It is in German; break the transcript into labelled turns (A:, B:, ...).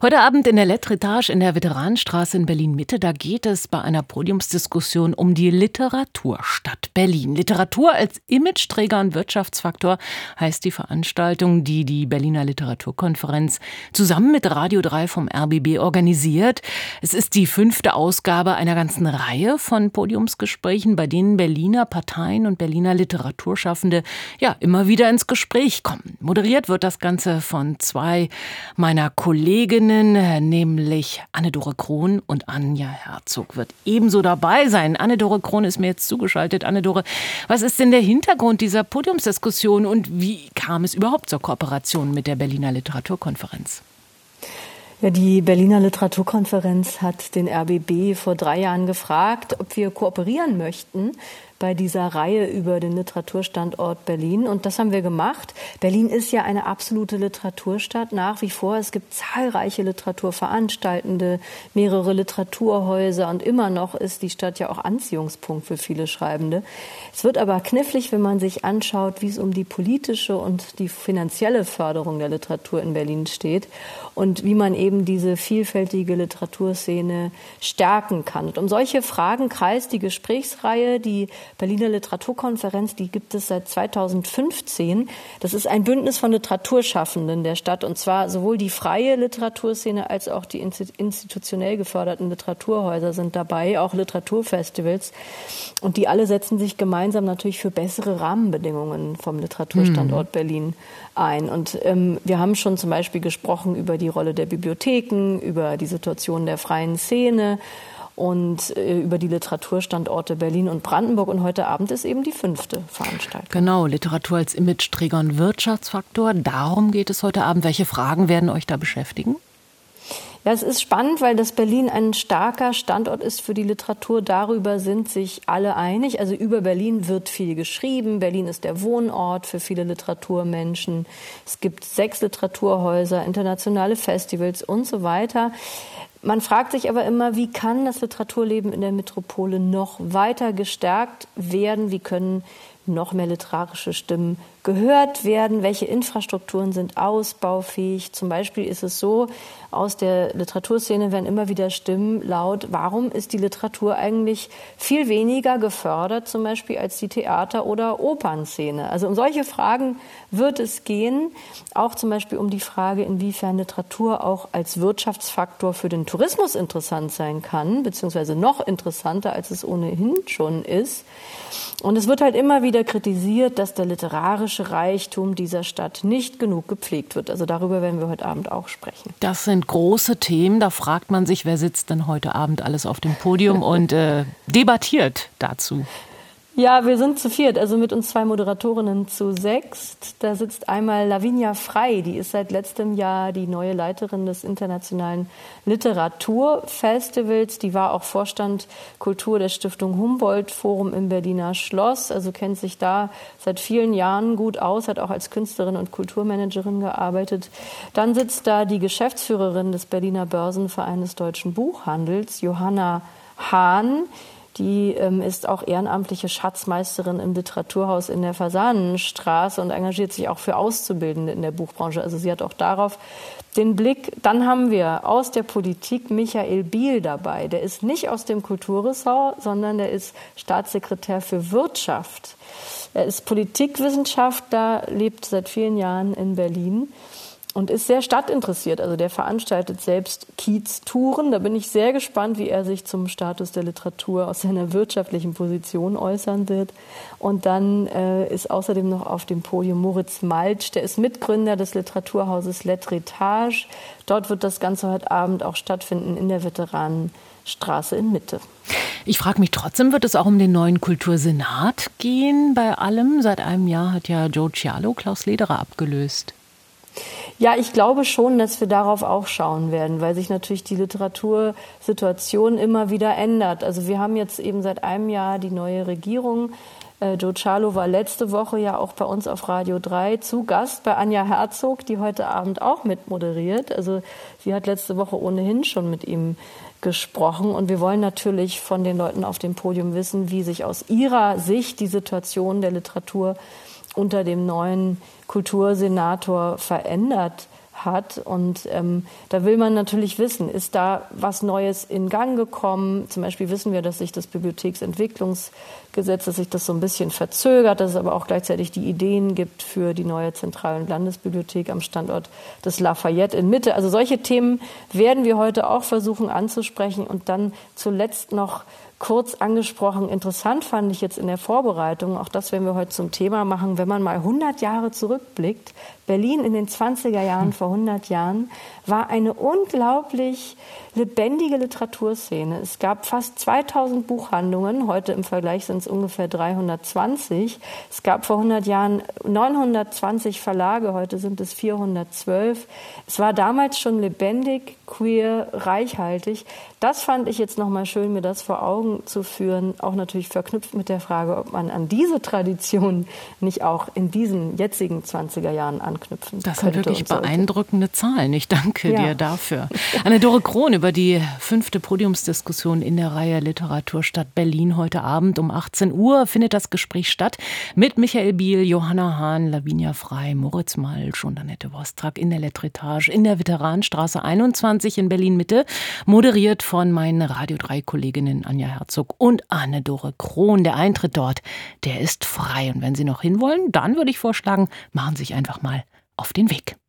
A: Heute Abend in der Lettre-Etage in der Veteranenstraße in Berlin-Mitte, da geht es bei einer Podiumsdiskussion um die Literaturstadt Berlin. Literatur als Imageträger und Wirtschaftsfaktor heißt die Veranstaltung, die die Berliner Literaturkonferenz zusammen mit Radio 3 vom RBB organisiert. Es ist die 5. Ausgabe einer ganzen Reihe von Podiumsgesprächen, bei denen Berliner Parteien und Berliner Literaturschaffende immer wieder ins Gespräch kommen. Moderiert wird das Ganze von zwei meiner Kolleginnen, nämlich Anne-Dore Krohn und Anja Herzog wird ebenso dabei sein. Anne-Dore Krohn ist mir jetzt zugeschaltet. Anne-Dore, was ist denn der Hintergrund dieser Podiumsdiskussion und wie kam es überhaupt zur Kooperation mit der Berliner Literaturkonferenz?
B: Ja, die Berliner Literaturkonferenz hat den RBB vor 3 Jahren gefragt, ob wir kooperieren möchten bei dieser Reihe über den Literaturstandort Berlin. Und das haben wir gemacht. Berlin ist ja eine absolute Literaturstadt nach wie vor. Es gibt zahlreiche Literaturveranstaltende, mehrere Literaturhäuser und immer noch ist die Stadt ja auch Anziehungspunkt für viele Schreibende. Es wird aber knifflig, wenn man sich anschaut, wie es um die politische und die finanzielle Förderung der Literatur in Berlin steht und wie man eben diese vielfältige Literaturszene stärken kann. Und um solche Fragen kreist die Gesprächsreihe, die Berliner Literaturkonferenz, die gibt es seit 2015. Das ist ein Bündnis von Literaturschaffenden der Stadt, und zwar sowohl die freie Literaturszene als auch die institutionell geförderten Literaturhäuser sind dabei, auch Literaturfestivals. Und die alle setzen sich gemeinsam natürlich für bessere Rahmenbedingungen vom Literaturstandort Berlin ein. Und wir haben schon zum Beispiel gesprochen über die Rolle der Bibliotheken, über die Situation der freien Szene und über die Literaturstandorte Berlin und Brandenburg. Und heute Abend ist eben die 5. Veranstaltung.
A: Genau, Literatur als Imageträger und Wirtschaftsfaktor. Darum geht es heute Abend. Welche Fragen werden euch da beschäftigen?
B: Ja, es ist spannend, weil das Berlin ein starker Standort ist für die Literatur. Darüber sind sich alle einig. Also über Berlin wird viel geschrieben. Berlin ist der Wohnort für viele Literaturmenschen. Es gibt 6 Literaturhäuser, internationale Festivals und so weiter. Man fragt sich aber immer, wie kann das Literaturleben in der Metropole noch weiter gestärkt werden? Wie können noch mehr literarische Stimmen gehört werden? Welche Infrastrukturen sind ausbaufähig? Zum Beispiel ist es so, aus der Literaturszene werden immer wieder Stimmen laut, warum ist die Literatur eigentlich viel weniger gefördert, zum Beispiel als die Theater- oder Opernszene? Also um solche Fragen wird es gehen, auch zum Beispiel um die Frage, inwiefern Literatur auch als Wirtschaftsfaktor für den Tourismus interessant sein kann, beziehungsweise noch interessanter, als es ohnehin schon ist. Und es wird halt immer wieder kritisiert, dass der literarische Reichtum dieser Stadt nicht genug gepflegt wird. Also darüber werden wir heute Abend auch sprechen.
A: Das sind große Themen. Da fragt man sich, wer sitzt denn heute Abend alles auf dem Podium und debattiert dazu?
B: Ja, wir sind zu 4, also mit uns 2 Moderatorinnen zu 6. Da sitzt einmal Lavinia Frey, die ist seit letztem Jahr die neue Leiterin des Internationalen Literaturfestivals. Die war auch Vorstand Kultur der Stiftung Humboldt Forum im Berliner Schloss, also kennt sich da seit vielen Jahren gut aus, hat auch als Künstlerin und Kulturmanagerin gearbeitet. Dann sitzt da die Geschäftsführerin des Berliner Börsenvereins Deutschen Buchhandels, Johanna Hahn. Die ist auch ehrenamtliche Schatzmeisterin im Literaturhaus in der Fasanenstraße und engagiert sich auch für Auszubildende in der Buchbranche. Also sie hat auch darauf den Blick. Dann haben wir aus der Politik Michael Biel dabei. Der ist nicht aus dem Kulturressort, sondern der ist Staatssekretär für Wirtschaft. Er ist Politikwissenschaftler, lebt seit vielen Jahren in Berlin und ist sehr stadtinteressiert. Also der veranstaltet selbst Kiez-Touren. Da bin ich sehr gespannt, wie er sich zum Status der Literatur aus seiner wirtschaftlichen Position äußern wird. Und dann ist außerdem noch auf dem Podium Moritz Maltsch. Der ist Mitgründer des Literaturhauses Lettre-Etage. Dort wird das Ganze heute Abend auch stattfinden in der Veteranenstraße in Mitte.
A: Ich frage mich trotzdem, wird es auch um den neuen Kultursenat gehen bei allem? Seit einem Jahr hat ja Joe Cialo Klaus Lederer abgelöst.
B: Ja, ich glaube schon, dass wir darauf auch schauen werden, weil sich natürlich die Literatursituation immer wieder ändert. Also wir haben jetzt eben seit einem Jahr die neue Regierung. Joe Cialo war letzte Woche ja auch bei uns auf Radio 3 zu Gast bei Anja Herzog, die heute Abend auch mitmoderiert. Also sie hat letzte Woche ohnehin schon mit ihm gesprochen. Und wir wollen natürlich von den Leuten auf dem Podium wissen, wie sich aus ihrer Sicht die Situation der Literatur unter dem neuen Kultursenator verändert hat. Und da will man natürlich wissen, ist da was Neues in Gang gekommen? Zum Beispiel wissen wir, dass sich das Bibliotheksentwicklungsgesetz, dass sich das so ein bisschen verzögert, dass es aber auch gleichzeitig die Ideen gibt für die neue Zentral- und Landesbibliothek am Standort des Lafayette in Mitte. Also solche Themen werden wir heute auch versuchen anzusprechen. Und dann zuletzt noch kurz angesprochen, interessant fand ich jetzt in der Vorbereitung, auch das werden wir heute zum Thema machen, wenn man mal 100 Jahre zurückblickt, Berlin in den 20er Jahren, vor 100 Jahren, war eine unglaublich lebendige Literaturszene. Es gab fast 2000 Buchhandlungen, heute im Vergleich sind es ungefähr 320. Es gab vor 100 Jahren 920 Verlage, heute sind es 412. Es war damals schon lebendig, queer, reichhaltig. Das fand ich jetzt nochmal schön, mir das vor Augen zu führen, auch natürlich verknüpft mit der Frage, ob man an diese Tradition nicht auch in diesen jetzigen 20er Jahren anknüpfen
A: Das
B: könnte.
A: sind wirklich
B: und sollte.
A: Beeindruckende Zahlen. Ich danke dir dafür. Anne-Dore Krohn über die 5. Podiumsdiskussion in der Reihe Literaturstadt Berlin. Heute Abend um 18 Uhr findet das Gespräch statt mit Michael Biel, Johanna Hahn, Lavinia Frey, Moritz Malsch und Annette Wostrak in der Letretage in der Veteranenstraße 21 in Berlin-Mitte. Moderiert von meinen Radio 3-Kolleginnen Anja Herzog und Anne-Dore Krohn. Der Eintritt dort, der ist frei. Und wenn Sie noch hinwollen, dann würde ich vorschlagen, machen Sie sich einfach mal auf den Weg.